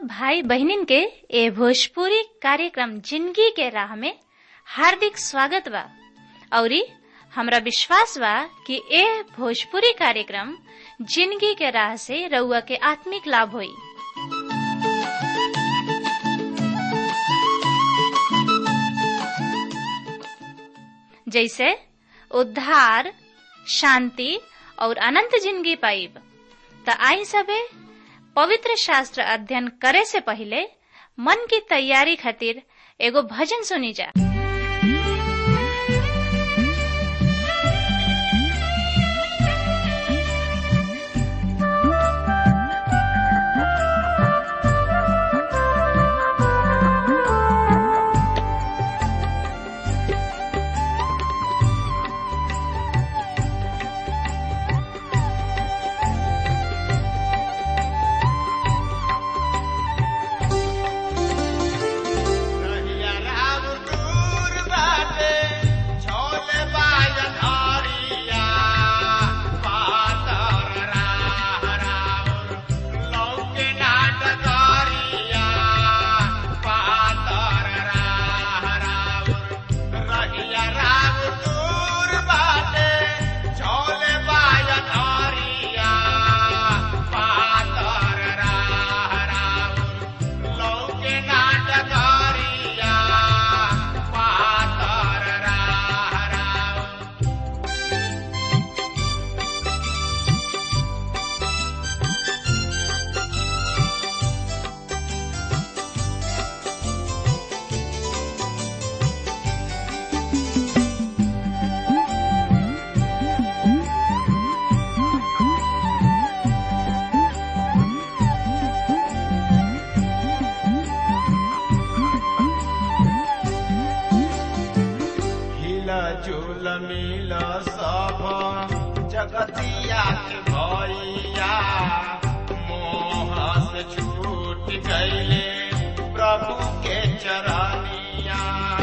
भाई बहनिन के ए भोजपुरी कार्यक्रम जिंदगी के राह में हार्दिक स्वागत बा। औरी हमरा विश्वास बा कि ए भोजपुरी कार्यक्रम जिंदगी के राह से रउआ के आत्मिक लाभ होई। जैसे उद्धार, शांति और अनंत जिंदगी पाइब। त आई सबे पवित्र शास्त्र अध्ययन करे से पहले मन की तैयारी खातिर एगो भजन सुनी जा। जगतिया के भैया मोह से छूट गईले प्रभु के चरनिया।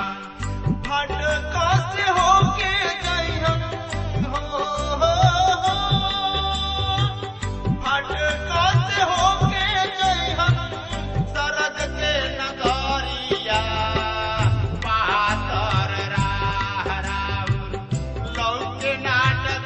भटका से होके गई हम भटका से होके गई हम सरग के नगरिया। पातर राह राउर लौके नाटक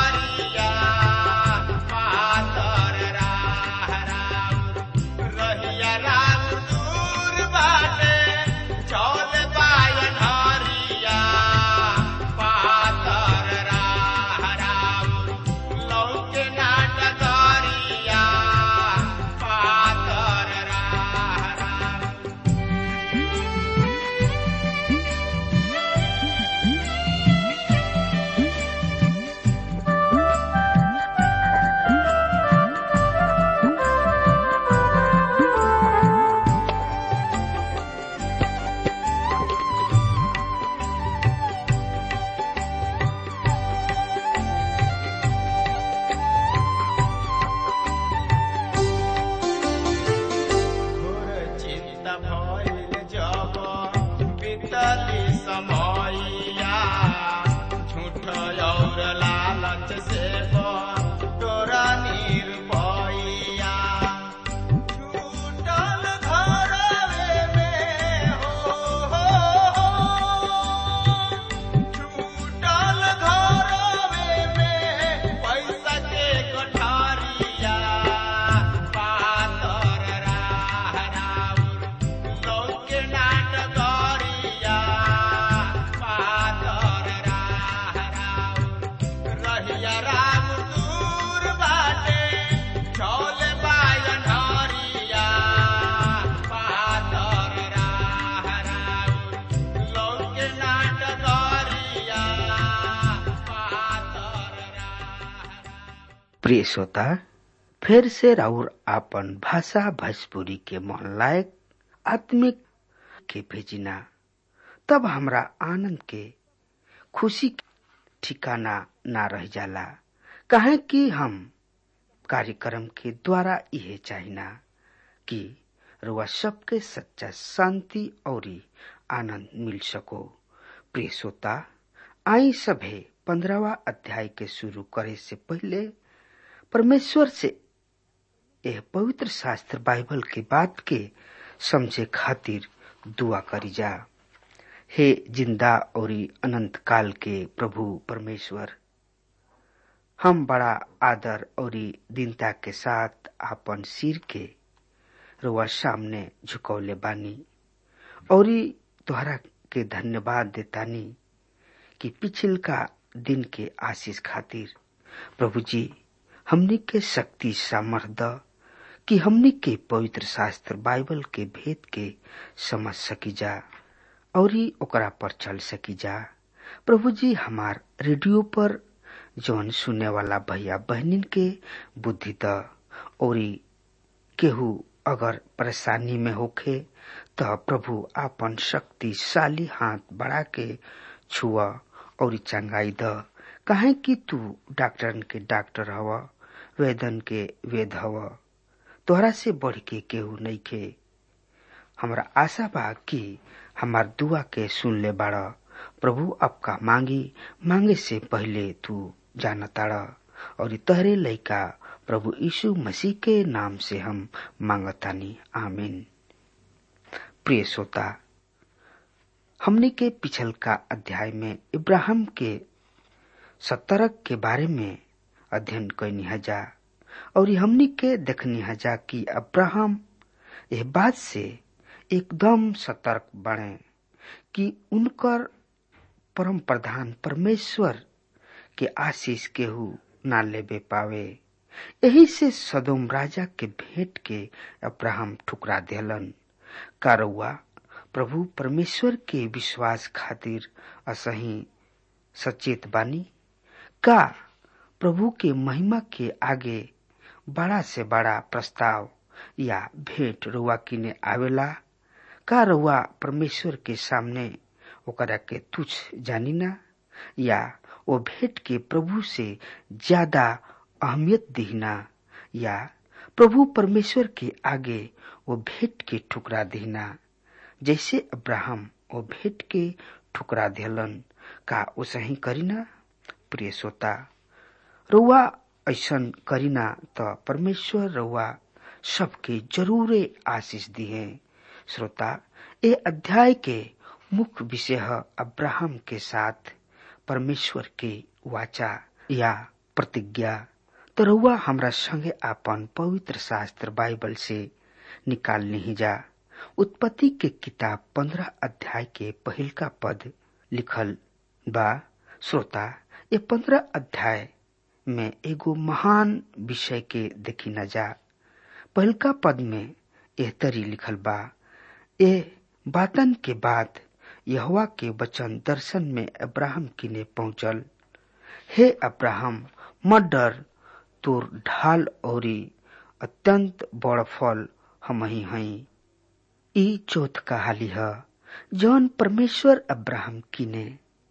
प्रिय श्रोता, फिर से राउर आपन भाषा भोजपुरी के मन लायक आत्मिक के भेजिना, तब हमरा आनंद के खुशी ठिकाना ना रह जाला। काहे कि हम कार्यक्रम के द्वारा यह चाहिना कि रुआ सबके सच्चा शांति और आनंद मिल सको। प्रिय श्रोता, आई सभे 15वां अध्याय के शुरू करे से पहले परमेश्वर से यह पवित्र शास्त्र बाइबल के बात के समझे खातिर दुआ करी जा। हे जिंदा और अनंत काल के प्रभु परमेश्वर, हम बड़ा आदर और दीनता के साथ आपन सिर के रुआ सामने झुकौले बानी और तोहरा के धन्यवाद देतानी कि पिछल का दिन के आशीष खातिर। प्रभु जी, हमनी के शक्ति सामर्थ कि हमनी के पवित्र शास्त्र बाइबल के भेद के समझ सकी जा और ओकरा पर चल सकी जा। प्रभु जी, हमार रेडियो पर जौन सुने वाला भैया बहनिन के बुद्धि द और केहू अगर परेशानी में होखे तो प्रभु आपन शक्तिशाली हाथ बढ़ा के छुआ और चंगाई द, काहे कि तू डॉक्टरन के डॉक्टर हवा, वेदन के वेद हवा, तोहरा से बढ़ के केहू नहीं खे। हमरा आशा बा कि हमार दुआ के सुन ले बाड़ा। प्रभु आपका मांगे से पहले तू जानताड़ा और तहरे लइका प्रभु यीशु मसीह के नाम से हम मांगतानी, आमीन। प्रिय श्रोता, हमने के पिछल का अध्याय में इब्राहिम के सतर्क के बारे में अध्ययन कैनी हजा और हमनी के देखनी हजा कि अब्राहम यह बात से एकदम सतर्क बने कि उनकर परम प्रधान परमेश्वर के आशीष केहू ना लेबे पावे। यही से सदोम राजा के भेंट के अब्राहम ठुकरा देलन। का रउआ प्रभु परमेश्वर के विश्वास खातिर असही सचेत बानी? का प्रभु के महिमा के आगे बड़ा से बड़ा प्रस्ताव या भेंट रउआ किने आवेला? का रउआ परमेश्वर के सामने ओकरा के तुच्छ जानी ना, या वो भेंट के प्रभु से ज्यादा अहमियत दीना, या प्रभु परमेश्वर के आगे वो भेंट के ठुकरा दीना जैसे अब्राहम वो भेंट के ठुकरा देलन? का उसही करीना? प्रिय श्रोता, रउआ ऐसन करीना तो परमेश्वर रउआ सबके जरूर आशीष दिए। श्रोता, ये अध्याय के मुख्य विषय है अब्राहम के साथ परमेश्वर के वाचा या प्रतिज्ञा। तो रउआ हमरा संगे आपन पवित्र शास्त्र बाइबल से निकाल नहीं जा। उत्पत्ति के किताब 15 अध्याय के पहिल का पद लिखल बा। श्रोता, ये 15 अध्याय में एगो महान विषय के देखी न जा। पहिल का पद में यह तरी लिखल बा, ये बातन के बाद यहोवा के वचन दर्शन में अब्राहम किने पहुंचल। हे अब्राहम, मत डर, तोर ढाल औरी अत्यंत बड़ फल हमही हई। ई चौथ कहाली है जौन परमेश्वर अब्राहम किने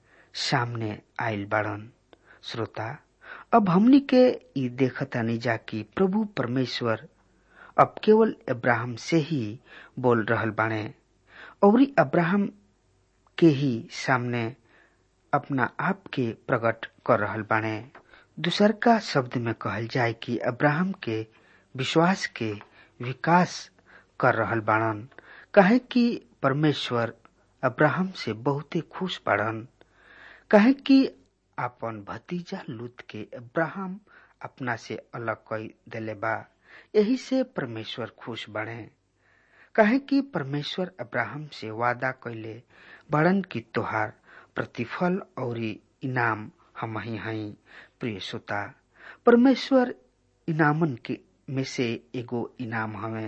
सामने आयल बाड़न। श्रोता, अब हमनी के ई देखतानी जा कि प्रभु परमेश्वर अब केवल अब्राहम से ही बोल रहल बाणे और अब्राहम के ही सामने अपना आप के प्रकट कर रहल बाणे। दूसर का शब्द में कहल जाए कि अब्राहम के विश्वास के विकास कर रहल बाड़न, काहे कि परमेश्वर अब्राहम से बहुते खुश बाड़न। काहे कि अपन भतीजा लूत के अब्राहम अपना से अलग कई देले बा। यही से परमेश्वर खुश बाड़े। काहे कि परमेश्वर अब्राहम से वादा कैले बाड़न की तोहार प्रतिफल और इनाम हमही हई। प्रिय श्रोता, परमेश्वर इनामन के में से एगो इनाम हवे।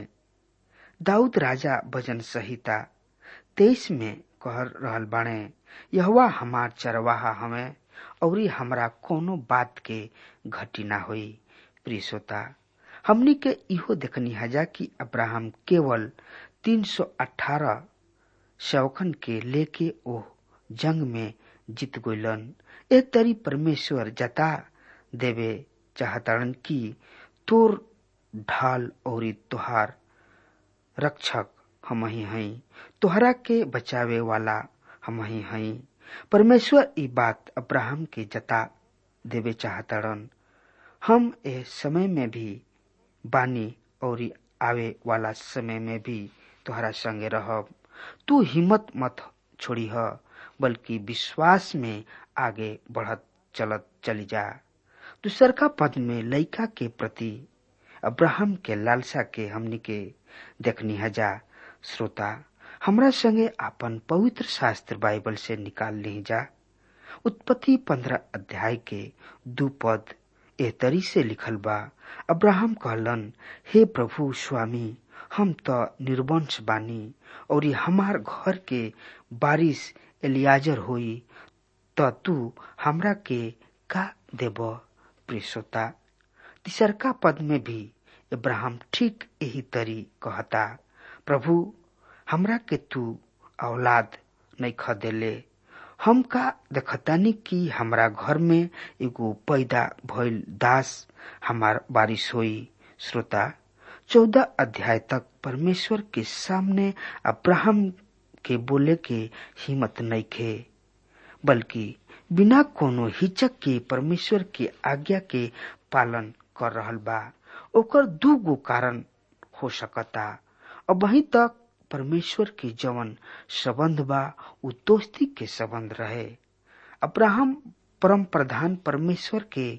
दाऊद राजा भजन संहिता 23 में कह रहल बाणे, यहोवा हमार चरवाहा हवे और हमरा कोनो बात के घटी ना होई। प्रिय श्रोता, हमनी के इहो देखनी हजा कि अब्राहम केवल 318 सेवकन के लेके ओ जंग में जीत गइलन। ए तरी परमेश्वर जता देवे चाहतन कि तोर ढाल और तोहार रक्षक हमही हई, तोहरा के बचावे वाला हमही हई। परमेश्वर ई बात अब्राहम के जता देवे चाहतड़न। हम ए समय में भी बानी और आवे वाला समय में भी तोहरा संगे रहब। तू हिम्मत मत छोड़ी ह, बल्कि विश्वास में आगे बढ़त चलत चली जा। दूसरका पद में लइका के प्रति अब्राहम के लालसा के हमनी के देखनी हजा। श्रोता, हमरा संगे आपन पवित्र शास्त्र बाइबल से निकाल ली जा। उत्पत्ति 15 अध्याय के 2 पद ए तरी से लिखल बा। अब्राहम कहलन, हे प्रभु स्वामी, हम तो निर्वंश बानी और हमार घर के बारिश एलियाजर होई, तो तू हमरा के का देब। प्रिय श्रोता, तीसरका पद में भी अब्राहम ठीक यही तरी कहता, प्रभु हमरा के तू औलाद नहीं खदेले, हम का देखतानी कि हमरा घर में एगो पैदा भइल दास हमार बारिश होई। श्रोता, 14 अध्याय तक परमेश्वर के सामने अब्राहम के बोले के हिम्मत नहीं खे, बल्कि बिना कोनो हिचक के परमेश्वर के आज्ञा के पालन कर रहल बा। ओकर 2 गो कारण हो सकता। अब वहीं तक परमेश्वर के जवन संबंध बा उ दोस्ती के संबंध रहे। अब्राहम परम प्रधान परमेश्वर के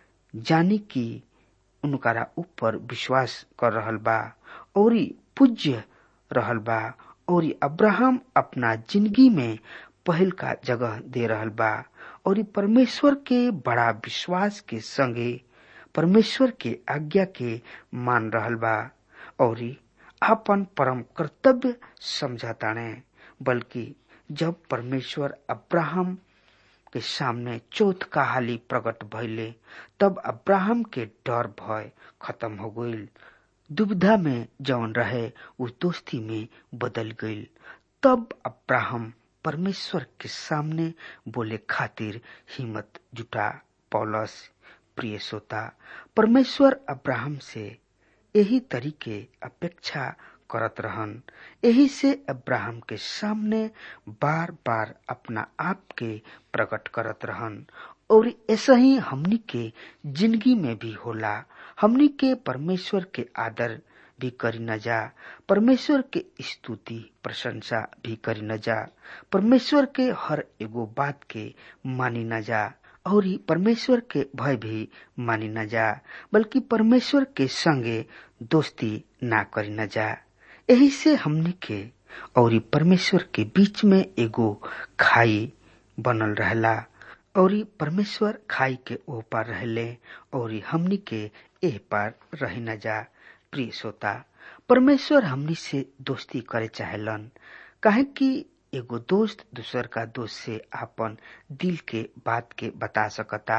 जानी कि उनकारा ऊपर विश्वास कर रहल बा और पूज्य रहल बा, और अब्राहम अपना जिंदगी में पहल का जगह दे रहल बा और परमेश्वर के बड़ा विश्वास के संगे परमेश्वर के आज्ञा के मान रहल बा और अपन परम कर्तव्य समझताने। बल्कि जब परमेश्वर अब्राहम के सामने चौथ कहाली प्रकट भइले, तब अब्राहम के डर भय खत्म हो गईल। दुविधा में जौन रहे उस दोस्ती में बदल गईल। तब अब्राहम परमेश्वर के सामने बोले खातिर हिम्मत जुटा पौलस। प्रिय श्रोता, परमेश्वर अब्राहम से यही तरीके अपेक्षा करत रहन। यही से अब्राहम के सामने बार बार अपना आप के प्रकट करत रहन और ऐसा ही हमनी के जिंदगी में भी होला। हमनी के परमेश्वर के आदर भी करी न जा, परमेश्वर के स्तुति प्रशंसा भी करी न जा, परमेश्वर के हर एगो बात के मानी न जा और परमेश्वर के भय भी मानी न जा, बल्कि परमेश्वर के संगे दोस्ती ना करी न जा। यही से हमनी के और परमेश्वर के बीच में एगो खाई बनल रहला और परमेश्वर खाई के ओ पार रहले और हमनी के एह पार रही न जा। प्रिय श्रोता, परमेश्वर हमनी से दोस्ती करे चाहेलन, काहे कि एगो दोस्त दूसर का दोस्त से अपन दिल के बात के बता सकता,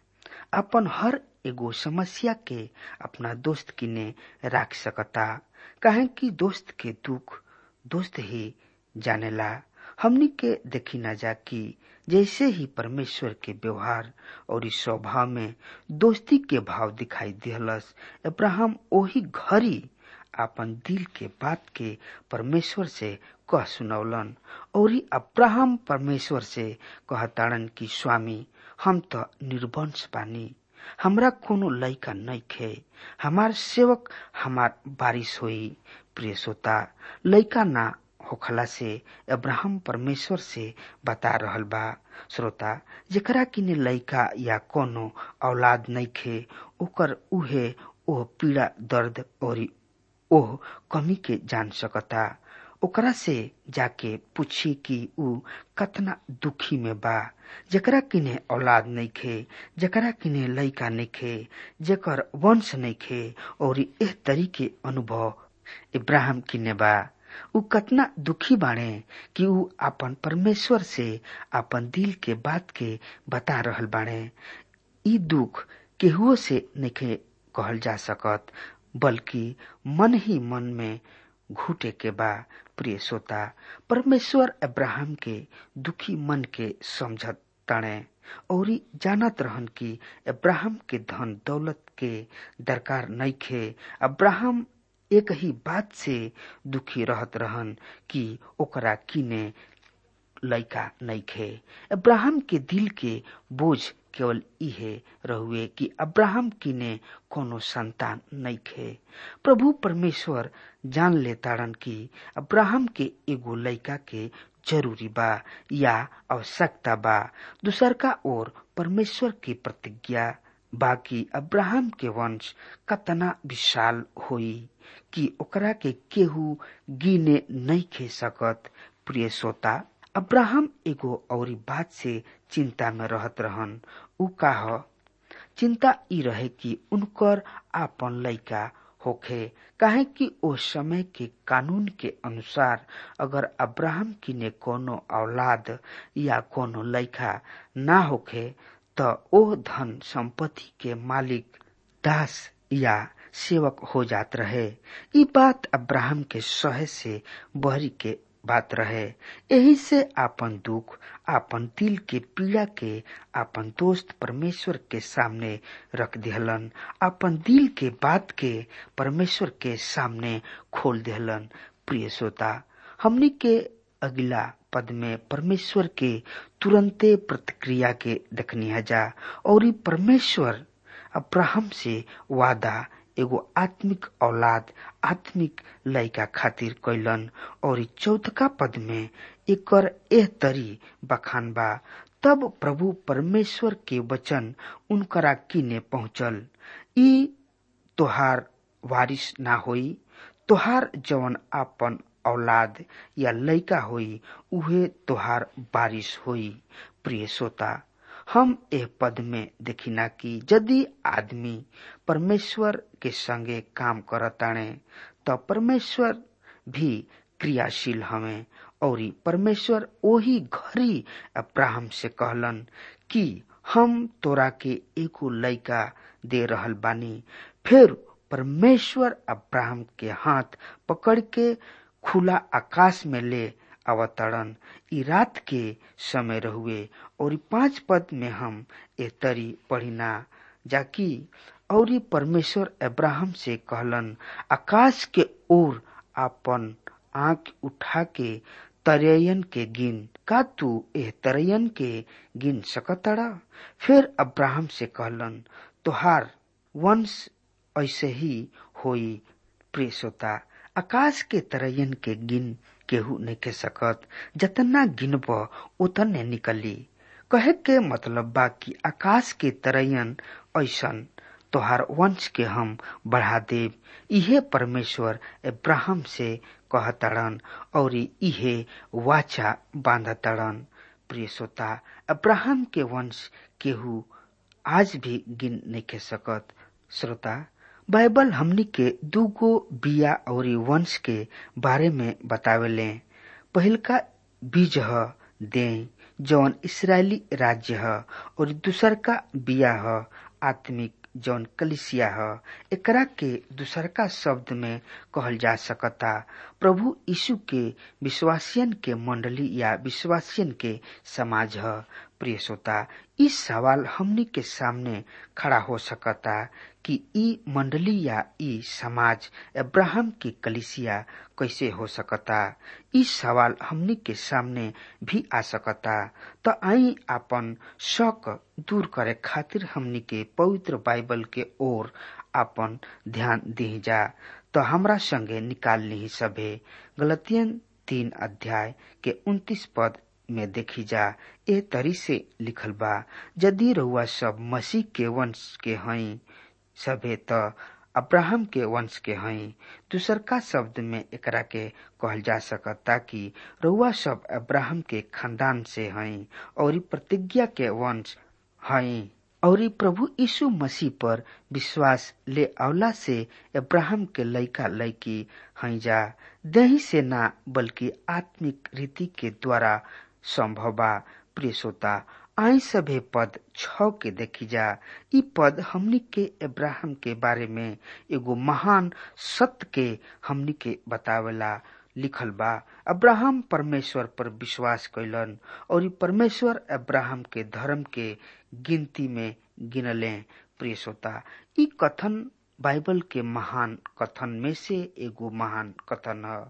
अपन हर एगो समस्या के अपना दोस्त किने राख सकता, काहे कि दोस्त के दुख दोस्त ही जानेला। हमनी के देखी न जा कि जैसे ही परमेश्वर के व्यवहार और स्वभाव में दोस्ती के भाव दिखाई दिहलस, अब्राहम ओही घड़ी अपन दिल के बात के परमेश्वर से कह सुनौलन और अब्राहम परमेश्वर से कहताड़न कि स्वामी, हम तो निर्वंश बानी, हमरा कोनो लइका नइखे, हमार सेवक हमार बारिश होई। प्रिय श्रोता, लइका ना होखला से अब्राहम परमेश्वर से बता रहल बा। श्रोता, जेकरा किने लइका या कोनो औलाद नइखे, ओकर उहे ओह पीड़ा दर्द और ओह कमी के जान सकता। ओकरा से जाके पूछी कि ऊ कतना दुखी में बा। जेकरा किने औलाद नइखे, जेकरा किने लइका नइखे, जेकर वंश नइखे और एह तरीके अनुभव इब्राहिम किने बा, ऊ कतना दुखी बाणे कि ऊ अपन परमेश्वर से अपन दिल के बात के बता रहल बाणे। ई दुख केहुओ से नइखे कहल जा सकत, बल्कि मन ही मन में घुटे के बा। प्रिय श्रोता, परमेश्वर अब्राहम के दुखी मन के समझत ताणे और जानत रहन कि अब्राहम के धन दौलत के दरकार नइखे। अब्राहम एक ही बात से दुखी रहत रहन कि ओकरा किने लड़का नइखे। अब्राहम के दिल के बोझ केवल इहे रहुए कि अब्राहम किने कोनो संतान नइखे। प्रभु परमेश्वर जान लेताड़न कि अब्राहम के एगो लड़का के जरूरी बा या आवश्यकता बा। दूसर का ओर परमेश्वर की प्रतिज्ञा बाकी अब्राहम के वंश कतना विशाल होई कि ओकरा के केहू गिने नहीं खे सकत। प्रिय श्रोता, अब्राहम एगो औरी बात से चिंता में रहत रहन। उ का ह? चिंता ई रहे कि उनकर आपन लइका होखे, काहे कि ओ समय के कानून के अनुसार अगर अब्राहम किने कोनो औलाद या कोनो लइका ना होखे त ओ धन संपत्ति के मालिक दास या सेवक हो जात रहे। ई बात अब्राहम के सहे से बहरी के बात रहे। यही से आपन दुख, आपन दिल के पीड़ा के आपन दोस्त परमेश्वर के सामने रख दिहलन। आपन दिल के बात के परमेश्वर के सामने खोल दिहलन। प्रिय श्रोता, हमनी के अगला पद में परमेश्वर के तुरंते प्रतिक्रिया के देखनी है जा और परमेश्वर अब्राहम से वादा एगो आत्मिक औलाद, आत्मिक लइका खातिर कैलन। और 14 पद में एकर एह तरी बखान बा, तब प्रभु परमेश्वर के वचन उनकरा किने पहुंचल, ई तोहार वारिस ना होई, तोहार जवन आपन औलाद या लइका होई उहे तोहार वारिस होई। प्रिय श्रोता, हम एह पद में देखिना कि यदि आदमी परमेश्वर के संगे काम करताणे तो परमेश्वर भी क्रियाशील हमें। और परमेश्वर ओही घरी अब्राहम से कहलन कि हम तोरा के एगो लइका दे रहल बानी। फिर परमेश्वर अब्राहम के हाथ पकड़ के खुला आकाश में ले अवतरण। ई रात के समय रहुए। और 5 पद में हम ए तरी पढ़िना जाकी और परमेश्वर अब्राहम से कहलन, आकाश के ओर आपन आंख उठा के तरयन के गिन, का तू एह तरयन के गिन सकतड़ा? फिर अब्राहम से कहलन, तोहार वंश ऐसे ही होई। प्रिय श्रोता, आकाश के तरयन के गिन केहू नहीं के सकत, जतना गिनब उतने निकली। कहे के मतलब बा कि आकाश के तरयन ऐसन तोहार वंश के हम बढ़ा देव। इहे परमेश्वर अब्राहम से कहतड़न और इहे वाचा बांधतड़न। प्रिय श्रोता, अब्राहम के वंश केहू आज भी गिन नहीं के सकत। श्रोता, बाइबल हमनी के दूगो बिया और वंश के बारे में बतावेले। पहिलका बीज ह दे जौन इस्राएली राज्य ह और दूसर का बिया ह आत्मिक जौन कलिसिया ह। एकरा के दूसर का शब्द में कहल जा सकता प्रभु यीशु के विश्वासियन के मंडली या विश्वासियन के समाज ह। प्रिय श्रोता, इस सवाल हमनी के सामने खड़ा हो सकता कि ई मंडली या ई समाज अब्राहम की कलिसिया कैसे हो सकता। इस सवाल हमनी के सामने भी आ सकता। तो आई अपन शक दूर करे खातिर हमनी के पवित्र बाइबल के ओर अपन ध्यान दी जा। तो हमरा संगे निकाल ली सभे गलतियन 3 अध्याय के 29 पद में देखी जा। ए तरी से लिखल बा, यदि रउआ सब मसीह के वंश के हई सभे त अब्राहम के वंश के हई। दूसर का शब्द में एकरा के कहल जा सकता कि रउआ सब अब्राहम के खानदान से हई और प्रतिज्ञा के वंश हई और प्रभु यीशु मसीह पर विश्वास ले आवला से अब्राहम के लइका लइकी हई जा। देही से ना बल्कि आत्मिक रीति के द्वारा संभव बा। प्रिय श्रोता, आई सभे पद 6 के देखी जा। ई पद हमनी के अब्राहम के बारे में एगो महान सत्य के हमनी के बतावेला लिखल बा। अब्राहम परमेश्वर पर विश्वास कैलन और परमेश्वर अब्राहम के धर्म के गिनती में गिनले। प्रिय श्रोता, ई कथन बाइबल के महान कथन में से एगो महान कथन है।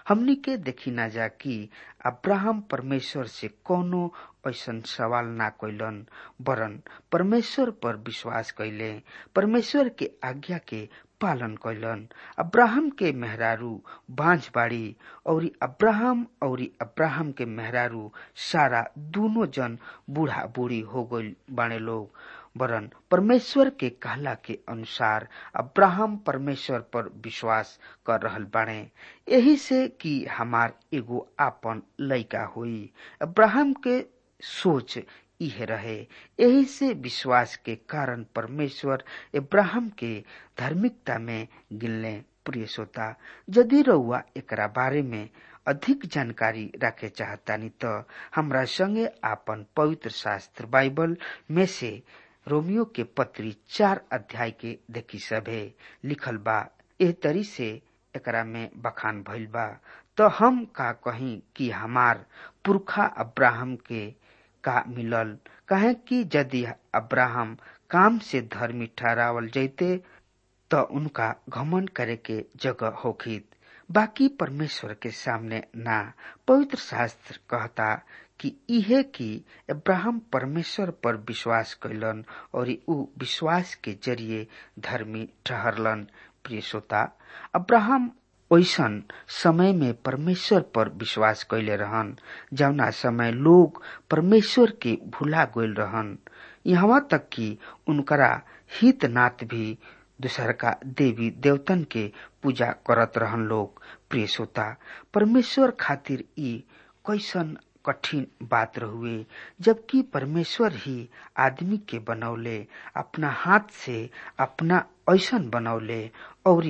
हमनी के देखी ना जा कि अब्राहम परमेश्वर से कोनो ऐसन सवाल ना कैलन, वरन परमेश्वर पर विश्वास कैले, परमेश्वर के आज्ञा के पालन कैलन। अब्राहम के मेहरारू बांझ बाड़ी और अब्राहम के मेहरारू सारा दोनों जन बूढ़ा बूढ़ी हो गई बाणे लोग, वरन परमेश्वर के कहला के अनुसार अब्राहम परमेश्वर पर विश्वास कर रहल बाणे, यही से कि हमार एगो आपन लइका हुई। अब्राहम के सोच इहे रहे, यही से विश्वास के कारण परमेश्वर अब्राहम के धार्मिकता में गिनले। प्रिय श्रोता, यदि रउआ एकरा बारे में अधिक जानकारी रखे चाहतानी तो हमरा संगे आपन पवित्र शास्त्र बाइबल में से रोमियो के पत्री 4 अध्याय के देखी सभे लिखल बा। एह तरी से एकरा में बखान भइल बा। तो हम का कहीं कि हमार पुरखा अब्राहम के का मिलल, कहे कि यदि अब्राहम काम से धर्मी ठहरावल जैते तो उनका घमंड करे के जगह होखित, बाकी परमेश्वर के सामने ना। पवित्र शास्त्र कहता कि इहे कि अब्राहम परमेश्वर पर विश्वास कैलन और ऊ विश्वास के जरिए धर्मी ठहरलन। प्रिय श्रोता, अब्राहम ओइसन समय में परमेश्वर पर विश्वास कैले रहन जौना समय लोग परमेश्वर के भुला गइल रहन, यहाँ तक कि उनकरा हित नात भी दूसर का देवी देवतन के पूजा करत रहन लोग। प्रिय श्रोता, परमेश्वर खातिर ई कैसन कठिन बात रहुए, जबकि परमेश्वर ही आदमी के बनौले, अपना हाथ से अपना ऐसन बनौले और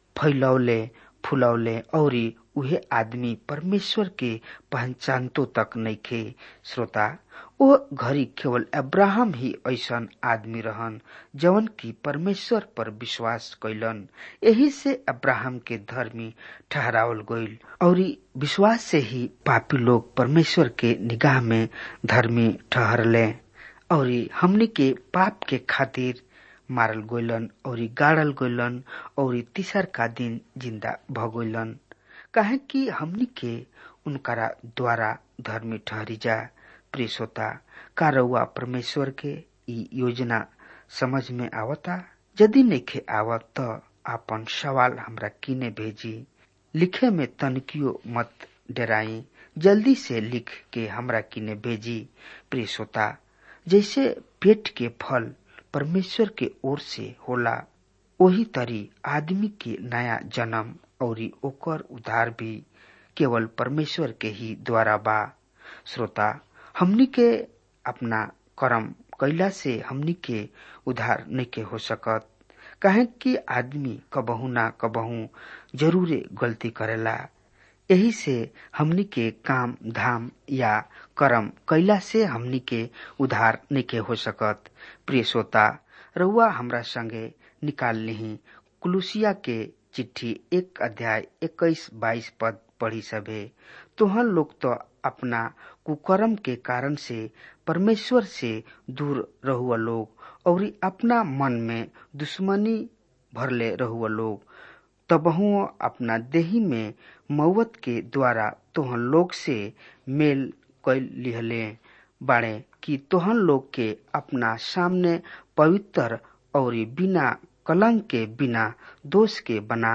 फैलौले फुलौले और उहे आदमी परमेश्वर के पहचानतो तक नइखे। श्रोता, ओ घड़ी केवल अब्राहम ही ऐसन आदमी रहन जवन की परमेश्वर पर विश्वास कैलन, यही से अब्राहम के धर्मी ठहरावल गइल और विश्वास से ही पापी लोग परमेश्वर के निगाह में धर्मी ठहरले और हमनी के पाप के खातिर मारल गइलन और गाड़ल गइलन और तीसर का दिन जिंदा भगोइलन, काहे कि हमनी के उनकरा द्वारा धर्मी ठहरी जा। प्रिय श्रोता, का रउआ परमेश्वर के ई योजना समझ में आवता? यदि नइखे आवत तो आपन सवाल हमरा किने भेजी। लिखे में तनकियो मत डराई, जल्दी से लिख के हमरा किने भेजी। प्रिय श्रोता, जैसे पेट के फल परमेश्वर के ओर से होला, वही तरी आदमी के नया जन्म और ओकर उद्धार भी केवल परमेश्वर के ही द्वारा बा। श्रोता, हमनी के अपना कर्म कैला से हमनी के उद्धार नहीं हो सकत, काहे कि आदमी कबहू ना कबहू जरूरे गलती करेला। यही से हमनी के काम धाम या कर्म कैला से हमनी के उद्धार नहीं हो सकत। प्रिय श्रोता, रउआ हमरा संगे निकाल लिही कुलुसिया के चिट्ठी 1 अध्याय 21-22 पद पढ़ी सभे। तुहन लोग तो अपना कुकर्म के कारण से परमेश्वर से दूर रहुआ लोग और अपना मन में दुश्मनी भरले रहुआ लोग, तबहु अपना देही में मौत के द्वारा तोहन लोग से मेल कैल लिहले बाड़े कि तोहन लोग के अपना सामने पवित्र और बिना कलंक के बिना दोष के बना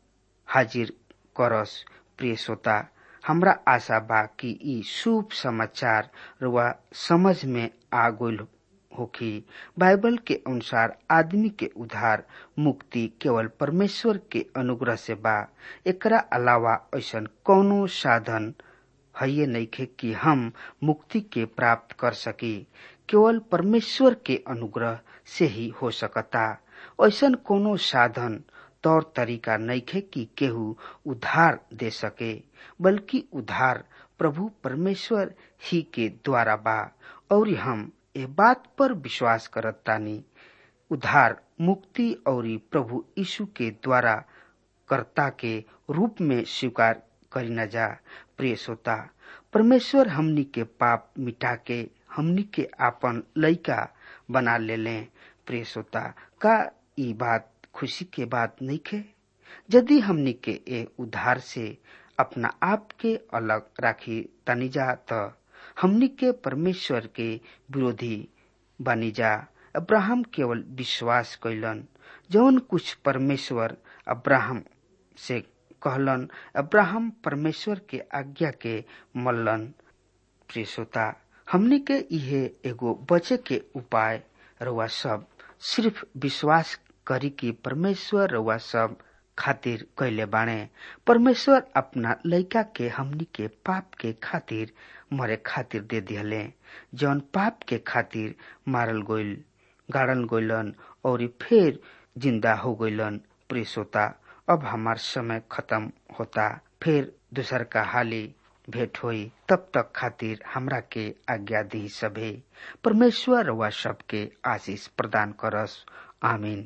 हाजिर करस। प्रिय श्रोता, हमरा आशा बा कि ई शुभ समाचार रुआ समझ में आ गइल होखी। बाइबल के अनुसार आदमी के उद्धार मुक्ति केवल परमेश्वर के अनुग्रह से बा। एकरा अलावा ऐसन कौनो साधन है नइखे कि हम मुक्ति के प्राप्त कर सकी, केवल परमेश्वर के अनुग्रह से ही हो सकता। ऐसन कोनो साधन तौर तरीका नइखे कि केहू उद्धार दे सके, बल्कि उद्धार प्रभु परमेश्वर ही के द्वारा बा। और हम ए बात पर विश्वास करत तानी, उद्धार मुक्ति और प्रभु यीशु के द्वारा कर्ता के रूप में स्वीकार करी न जा। प्रिय श्रोता, परमेश्वर हमनी के पाप मिटा के हमनी के आपन लइका बना ले। प्रिय श्रोता, का ई बात खुशी के बात नहीं खे? यदि हमनी के ए उद्धार से अपना आप के अलग राखी तनिजा त हमनी के परमेश्वर के विरोधी बनिजा। अब्राहम केवल विश्वास कैलन जौन कुछ परमेश्वर अब्राहम से कहलन। अब्राहम परमेश्वर के आज्ञा के मल्लन। प्रिय श्रोता, हमनी के इहे एगो बचे के उपाय रउआ सब सिर्फ विश्वास करी कि परमेश्वर रउआ सब खातिर कैले बाणे। परमेश्वर अपना लइका के हमनी के पाप के खातिर मरे खातिर दे दिहले, जौन पाप के खातिर मारल गइल, गाड़ल गइलन और फिर जिंदा हो गइलन। प्रिय श्रोता, अब हमार समय खत्म होता, फिर दूसर का हाली भेंट होई। तब तक खातिर हमरा के आज्ञा दी सभे। परमेश्वर रउआ सबके आशीष प्रदान करस। आमीन।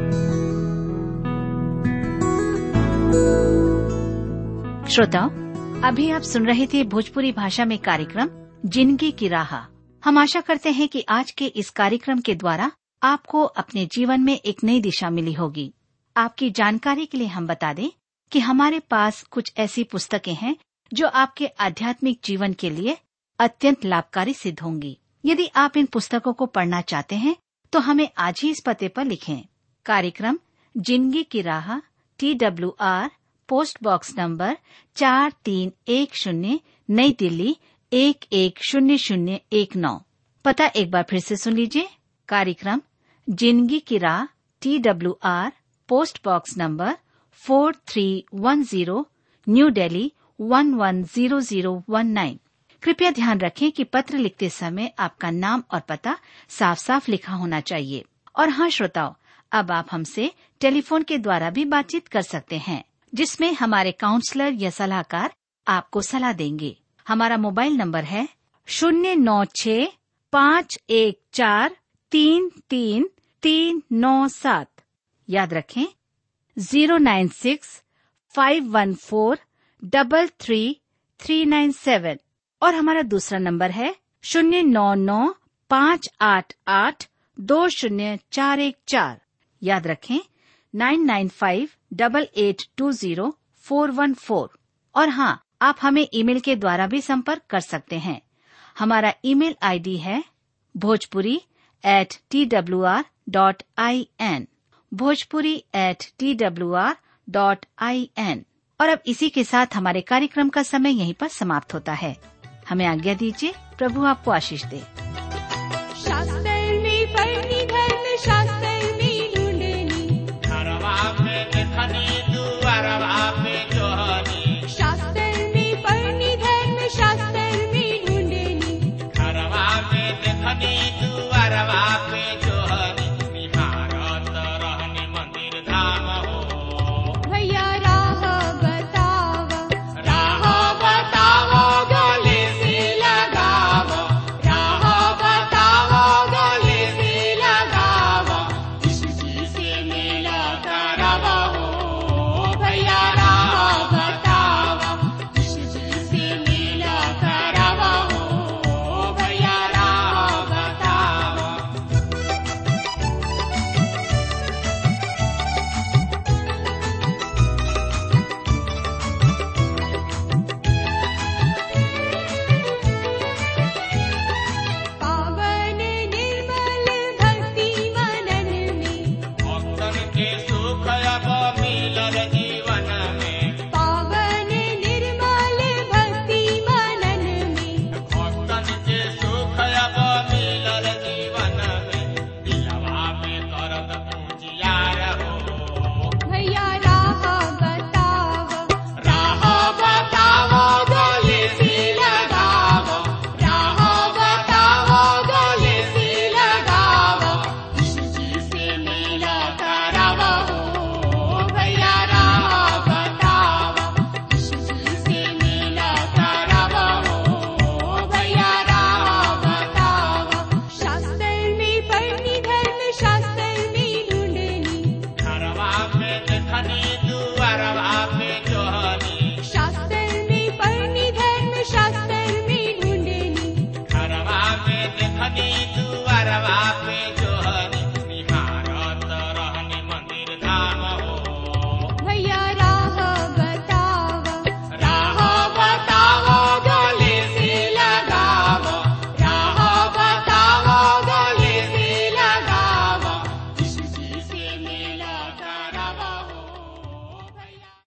श्रोताओ, अभी आप सुन रहे थे भोजपुरी भाषा में कार्यक्रम जिंदगी की राह। हम आशा करते हैं कि आज के इस कार्यक्रम के द्वारा आपको अपने जीवन में एक नई दिशा मिली होगी। आपकी जानकारी के लिए हम बता दें कि हमारे पास कुछ ऐसी पुस्तकें हैं जो आपके आध्यात्मिक जीवन के लिए अत्यंत लाभकारी सिद्ध होंगी। यदि आप इन पुस्तकों को पढ़ना चाहते हैं तो हमें आज ही इस पते पर लिखें। कार्यक्रम जिंदगी की राह, TWR, पोस्ट बॉक्स नंबर 4310, नई दिल्ली 110019। पता एक बार फिर से सुन लीजिए। कार्यक्रम जिंदगी की राह, TWR, post box number 4310, new Delhi 110019। कृपया ध्यान रखें कि पत्र लिखते समय आपका नाम और पता साफ साफ लिखा होना चाहिए। और हाँ श्रोताओ, अब आप हमसे टेलीफोन के द्वारा भी बातचीत कर सकते हैं, जिसमें हमारे काउंसलर या सलाहकार आपको सलाह देंगे। हमारा मोबाइल नंबर है 09651433397। याद रखें 09651433397। और हमारा दूसरा नंबर है 09958820414। याद रखें 9958820414। और हाँ, आप हमें ईमेल के द्वारा भी संपर्क कर सकते हैं। हमारा ईमेल आईडी है bhojpuri@twr.in, bhojpuri@twr.in। और अब इसी के साथ हमारे कार्यक्रम का समय यहीं पर समाप्त होता है। हमें आज्ञा दीजिए। प्रभु आपको आशीष दे। शास्त्रनी पढ़नी धर्म शास्त्र